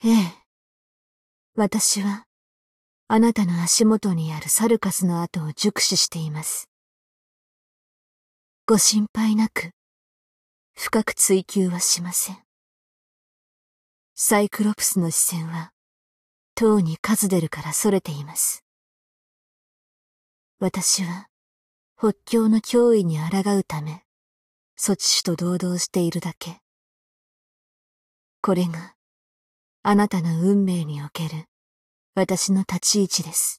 ええ。私は、あなたの足元にあるサルカスの跡を熟視しています。ご心配なく、深く追求はしません。サイクロプスの視線は、とうにカズデルから逸れています。私は、北境の脅威に抗うため、措置主と同道しているだけ。これが、あなたの運命における、私の立ち位置です。